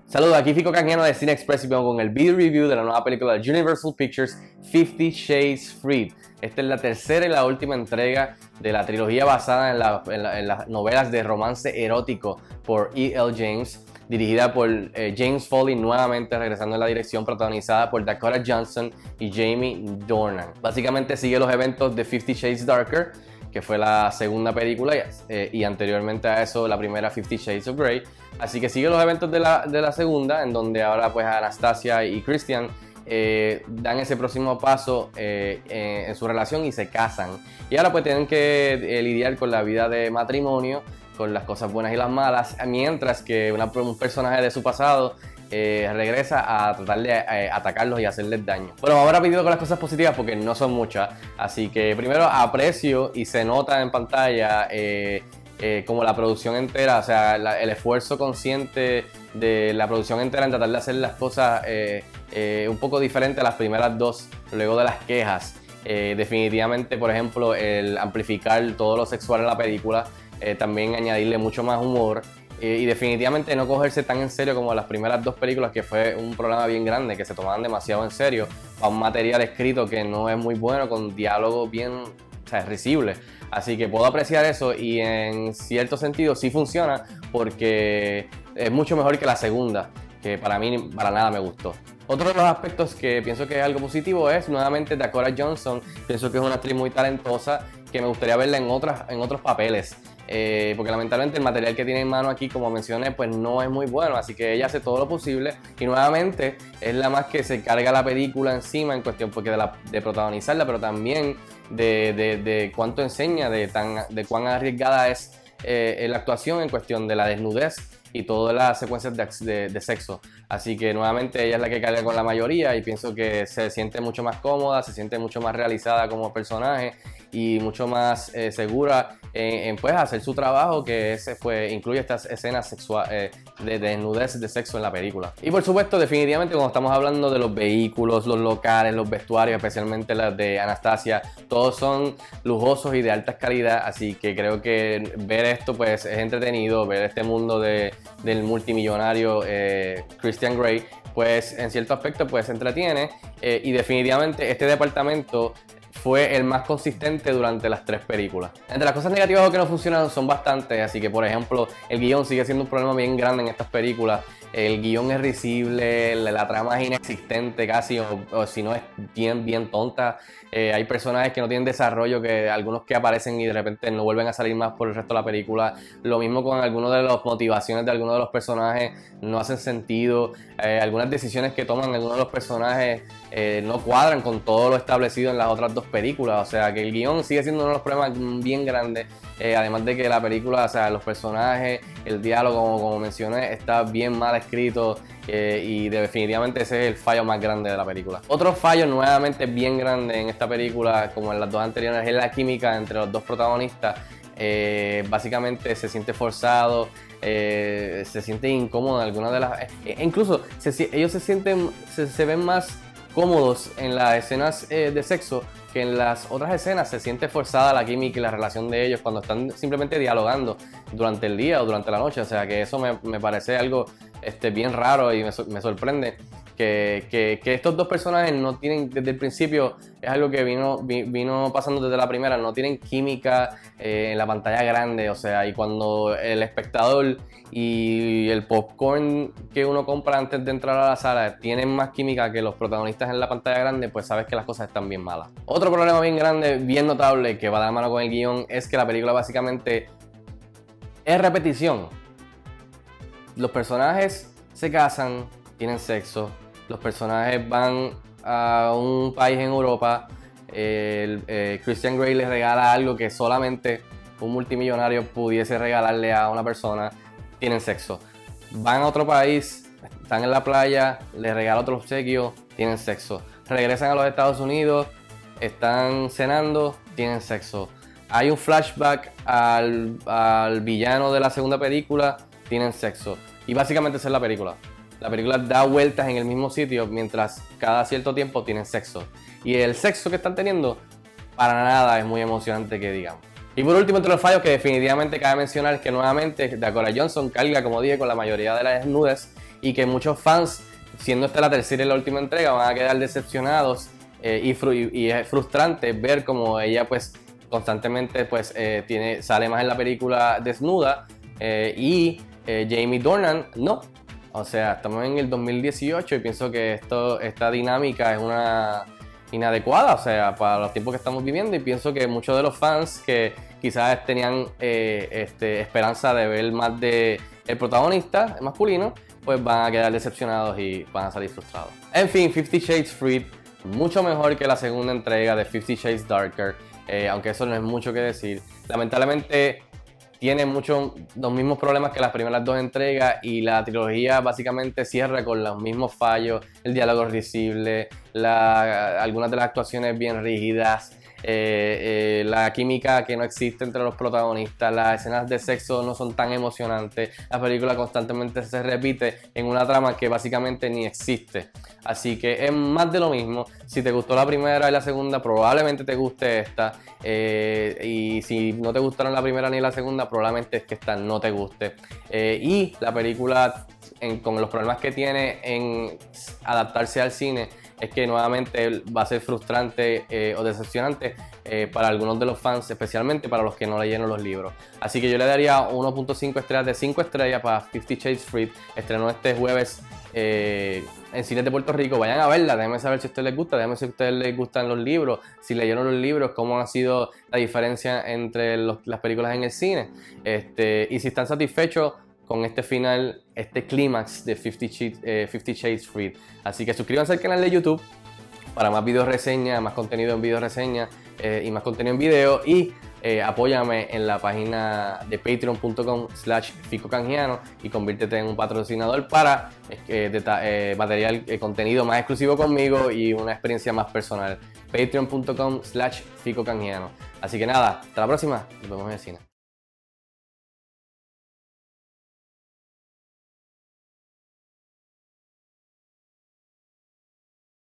Saludos, aquí Fico Canjiano de Cine Express y vengo con el video review de la nueva película de Universal Pictures, 50 Shades Freed. Esta es la tercera y la última entrega de la trilogía basada en las novelas de romance erótico por E.L. James, dirigida por James Foley, nuevamente regresando en la dirección, protagonizada por Dakota Johnson y Jamie Dornan. Básicamente sigue los eventos de 50 Shades Darker, que fue la segunda película, y anteriormente a eso la primera 50 Shades of Grey. Así que sigue los eventos de la segunda, en donde ahora pues Anastasia y Christian dan ese próximo paso en su relación y se casan. Y ahora pues tienen que lidiar con la vida de matrimonio, con las cosas buenas y las malas, mientras que un personaje de su pasado regresa a tratar de atacarlos y hacerles daño. Bueno, vamos rápido con las cosas positivas porque no son muchas. Así que primero aprecio y se nota en pantalla como la producción entera, o sea, el esfuerzo consciente de la producción entera en tratar de hacer las cosas un poco diferentes a las primeras dos, luego de las quejas. Definitivamente, por ejemplo, el amplificar todo lo sexual en la película, también añadirle mucho más humor. Y definitivamente no cogerse tan en serio como las primeras dos películas, que fue un problema bien grande, que se tomaban demasiado en serio para un material escrito que no es muy bueno, con diálogos bien, o sea, risibles. Así que puedo apreciar eso y en cierto sentido sí funciona, porque es mucho mejor que la segunda, que para mí para nada me gustó. Otro de los aspectos que pienso que es algo positivo es nuevamente Dakota Johnson. Pienso que es una actriz muy talentosa, que me gustaría verla en otros papeles. Porque lamentablemente el material que tiene en mano aquí, como mencioné, pues no es muy bueno, así que ella hace todo lo posible y nuevamente es la más que se carga la película encima en cuestión porque de protagonizarla, pero también de cuánto enseña, de cuán arriesgada es la actuación en cuestión de la desnudez y todas las secuencias de sexo. Así que nuevamente ella es la que carga con la mayoría y pienso que se siente mucho más cómoda, se siente mucho más realizada como personaje y mucho más segura en pues hacer su trabajo, que incluye estas escenas sexuales de desnudez, de sexo en la película. Y por supuesto, definitivamente cuando estamos hablando de los vehículos, los locales, los vestuarios, especialmente las de Anastasia, todos son lujosos y de alta calidad, así que creo que ver esto pues es entretenido, ver este mundo del multimillonario Christian Grey, pues en cierto aspecto pues entretiene, y definitivamente este departamento fue el más consistente durante las tres películas. Entre las cosas negativas o que no funcionan son bastantes, así que por ejemplo el guión sigue siendo un problema bien grande en estas películas. El guión es risible, la trama es inexistente casi, o si no es bien tonta. Hay personajes que no tienen desarrollo, que algunos que aparecen y de repente no vuelven a salir más por el resto de la película. Lo mismo con algunas de las motivaciones de algunos de los personajes, no hacen sentido. Algunas decisiones que toman algunos de los personajes no cuadran con todo lo establecido en las otras dos películas. O sea que el guión sigue siendo uno de los problemas bien grandes. Además de que la película, o sea, los personajes, el diálogo, como mencioné, está bien mal escrito, y definitivamente ese es el fallo más grande de la película. Otro fallo nuevamente bien grande en esta película, como en las dos anteriores, es la química entre los dos protagonistas. Básicamente se siente forzado, se siente incómodo en algunas de las... incluso ellos se ven más cómodos en las escenas de sexo que en las otras escenas. Se siente forzada la química y la relación de ellos cuando están simplemente dialogando durante el día o durante la noche. O sea que eso me parece algo bien raro y me sorprende que estos dos personajes no tienen desde el principio. Es algo que vino pasando desde la primera, no tienen química en la pantalla grande. O sea, y cuando el espectador y el popcorn que uno compra antes de entrar a la sala tienen más química que los protagonistas en la pantalla grande, pues sabes que las cosas están bien malas. Otro problema bien grande, bien notable, que va de la mano con el guión, es que la película básicamente es repetición. Los personajes se casan, tienen sexo, los personajes van a un país en Europa, Christian Grey les regala algo que solamente un multimillonario pudiese regalarle a una persona, tienen sexo. Van a otro país, están en la playa, les regala otro obsequio, tienen sexo. Regresan a los Estados Unidos, están cenando, tienen sexo. Hay un flashback al villano de la segunda película, tienen sexo. Y básicamente esa es la película. La película da vueltas en el mismo sitio mientras cada cierto tiempo tienen sexo. Y el sexo que están teniendo para nada es muy emocionante, que digamos. Y por último, entre los fallos que definitivamente cabe mencionar, es que nuevamente Dakota Johnson carga, como dije, con la mayoría de las desnudes y que muchos fans, siendo esta la tercera y la última entrega, van a quedar decepcionados y es frustrante ver como ella pues constantemente pues sale más en la película desnuda y Jamie Dornan no. O sea, estamos en el 2018 y pienso que esta dinámica es una inadecuada, o sea, para los tiempos que estamos viviendo, y pienso que muchos de los fans que quizás tenían esperanza de ver más de el protagonista el masculino, pues van a quedar decepcionados y van a salir frustrados. En fin, 50 Shades Freed, mucho mejor que la segunda entrega de 50 Shades Darker, aunque eso no es mucho que decir. Lamentablemente tiene los mismos problemas que las primeras dos entregas, y la trilogía básicamente cierra con los mismos fallos, el diálogo risible, algunas de las actuaciones bien rígidas, la química que no existe entre los protagonistas, las escenas de sexo no son tan emocionantes, la película constantemente se repite en una trama que básicamente ni existe. Así que es más de lo mismo. Si te gustó la primera y la segunda, probablemente te guste esta, y si no te gustaron la primera ni la segunda, probablemente es que esta no te guste. Y la película, con los problemas que tiene en adaptarse al cine, es que nuevamente va a ser frustrante o decepcionante para algunos de los fans, especialmente para los que no leyeron los libros. Así que yo le daría 1.5 estrellas de 5 estrellas para 50 Shades Freed. Estrenó este jueves en cines de Puerto Rico. Vayan a verla, déjenme saber si a ustedes les gusta, déjenme saber si a ustedes les gustan los libros, si leyeron los libros, cómo ha sido la diferencia entre las películas en el cine, y si están satisfechos con este final, este clímax de 50 Shades Freed. Así que suscríbanse al canal de YouTube para más video reseñas, más contenido en video reseña y más contenido en video, y apóyame en la página de patreon.com/ficocanjiano y conviértete en un patrocinador para material, contenido más exclusivo conmigo y una experiencia más personal. Patreon.com/ficocanjiano. Así que nada, hasta la próxima, nos vemos en el cine.